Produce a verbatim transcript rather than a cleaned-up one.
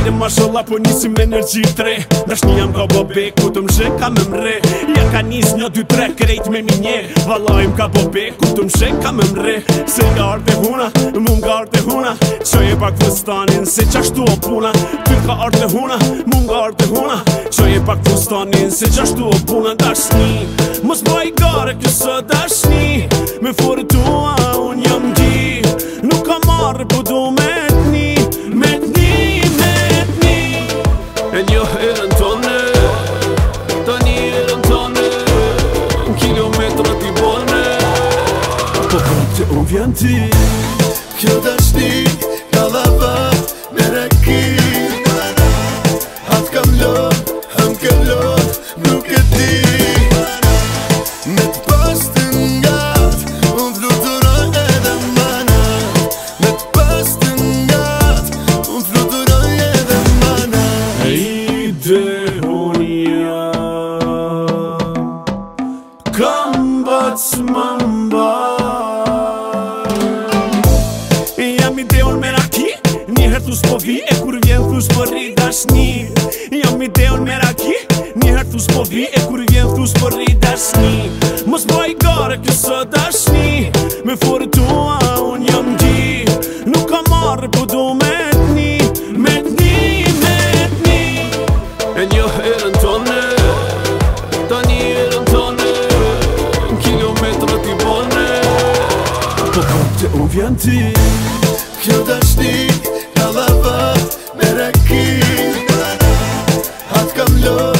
Hajde mashallah po nisim energji tre Dashni jam ka bobe ku të mshe ka me mre Ja ka nis një dy tre krejt me minje Vallaj m'ka bobe ku të mshe ka me mre Se nga arte huna, mu nga arte huna Qoj e pak fustanin se qashtu o puna Ty ka arte huna, mu nga arte huna Qoj e pak fustanin se qashtu o puna Dashni, mos boj gare kësë dashni Me forë tua unë jam gji Nuk ka marrë po du me t'ni Me t'ni, me t'ni E një herën tonë Ta një herën tonë Në kilometra t'i bone Po kom të u vjen ti Kjo dashni ka lavat me reki Hat kam lot, ham ke lot, nuk e di Me t'pas të ngat, unë fluturoj edhe mana Me t'pas të ngat, unë fluturoj edhe mana E ide unë jam Kam bat s'mamba Jam ideon me raki, njëherë thus po vi E kur vjen thus po rri dashni Jam ideon me raki, njëherë thus po vi E kur vjen thus po rri dashni Mos boj gare kësë dashni Me forë tua unë jam gji Nuk ka marrë po du me t'ni Me t'ni, me t'ni E një herën tonë Ta një herën tonë Në kilometra t'i bone Po kom të u vjen ti Kjo dashni ka lavat me reki Hat kam lot